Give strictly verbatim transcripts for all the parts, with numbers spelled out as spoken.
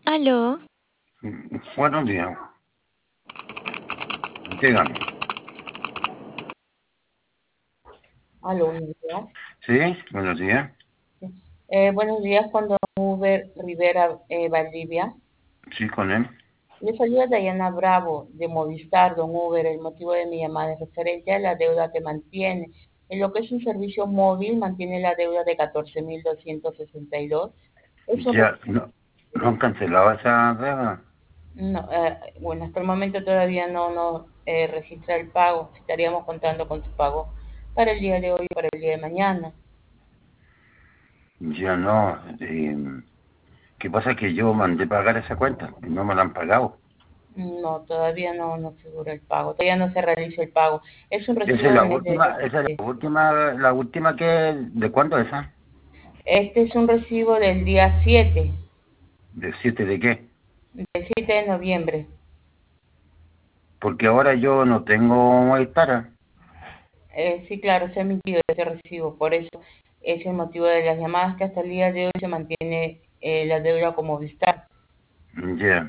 Aló, Mm, Buenos días, dígame. Aló, buenos días. Sí, buenos días. Eh, buenos días, cuando Uber Rivera eh, Valdivia. Sí, con él. Le saluda Dayana Bravo de Movistar, don Uber. El motivo de mi llamada es referente a la deuda que mantiene. En lo que es un servicio móvil, mantiene la deuda de catorce mil doscientos sesenta y dos. Es un Ya, no, no han cancelado esa deuda. no, eh, bueno, hasta el momento todavía no nos eh, registra el pago. Estaríamos contando con su pago para el día de hoy o para el día de mañana. Ya no. Eh, ¿qué pasa? Que yo mandé pagar esa cuenta y no me la han pagado. No, todavía no, no figura el pago, todavía no se realiza el pago. Es un Esa es recibo la del mes de, última, esa es la última, la última que, ¿de cuándo es esa? este es un recibo del día siete, ¿De siete de qué? del siete de noviembre. Porque ahora yo no tengo Movistar. Eh, sí, claro, se ha emitido ese recibo, por eso es el motivo de las llamadas que hasta el día de hoy se mantiene eh, la deuda como Vistar. Ya.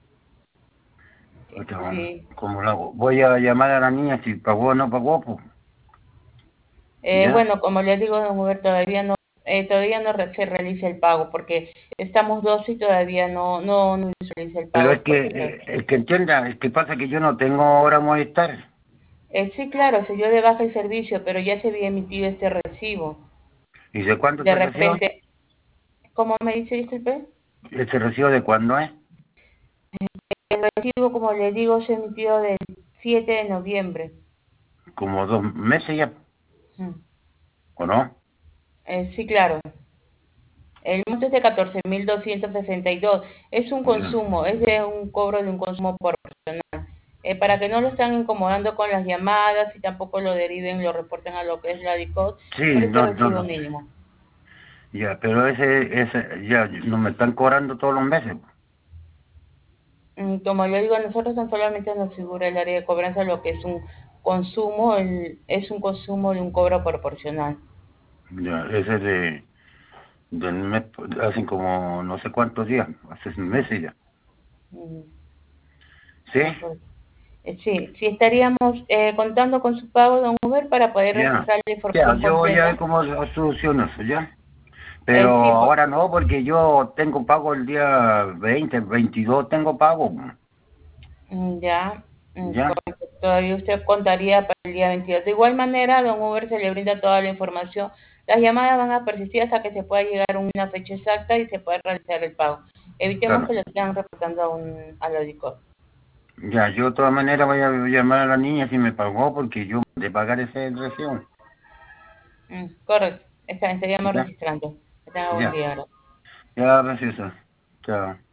Puta, Sí, ¿cómo lo hago? Voy a llamar a la niña si pagó o no pagó, pues. eh, ¿Ya? bueno, como les digo, don Hubert, todavía no, eh, todavía no re- se realiza el pago porque estamos doce y todavía no, no, no se realiza el Pero pago, es es que, porque eh, es que entienda, es que pasa que yo no tengo ahora Movistar. Eh, sí, claro, se dio de baja el servicio, pero ya se había emitido este recibo. ¿Y de cuándo De se recibo? repente, ¿cómo me dice, disculpe? ¿Ese recibo de cuándo es? El recibo, como le digo, se emitió del siete de noviembre. Como dos meses ya, Mm. ¿o no? Eh, sí, claro. El monto es de catorce mil doscientos sesenta y dos. Es un Ya, consumo, es de un cobro de un consumo por persona. Eh, para que no lo están incomodando con las llamadas y tampoco lo deriven, lo reporten a lo que es la DICOT sí, por este no, no, recibo no. mínimo. Ya, pero ese, ese, ya, no me están cobrando todos los meses. Mm, Como yo digo, a nosotros no solamente nos figura el área de cobranza lo que es un consumo, el- es un consumo de un cobro proporcional. Ya, ese de, del mes, hace como no sé cuántos días, hace meses ya. Mm, ¿Sí? ah, pues, eh, sí, sí estaríamos eh, contando con su pago, don Uber, para poder Ya. registrar la Ya, información yo voy a ver completa. cómo soluciono eso, ¿ya? Pero Eh, sí, por- ahora no, porque yo tengo pago el día veinte, veintidós tengo pago. mm, ya, mm, ¿Ya? correcto. Todavía usted contaría para el día veintidós. De igual manera, don Uber se le brinda toda la información. Las llamadas van a persistir hasta que se pueda llegar a una fecha exacta y se pueda realizar el pago. Evitemos Claro. que lo sigan reportando a, un, a la DICOT. Ya, yo de todas maneras voy a llamar a la niña si me pagó porque yo de pagar ese recibo. Mm, correcto. Está, estaríamos Ya, registrando. Que tenga buen ya, día. ya, preciosa. Chao.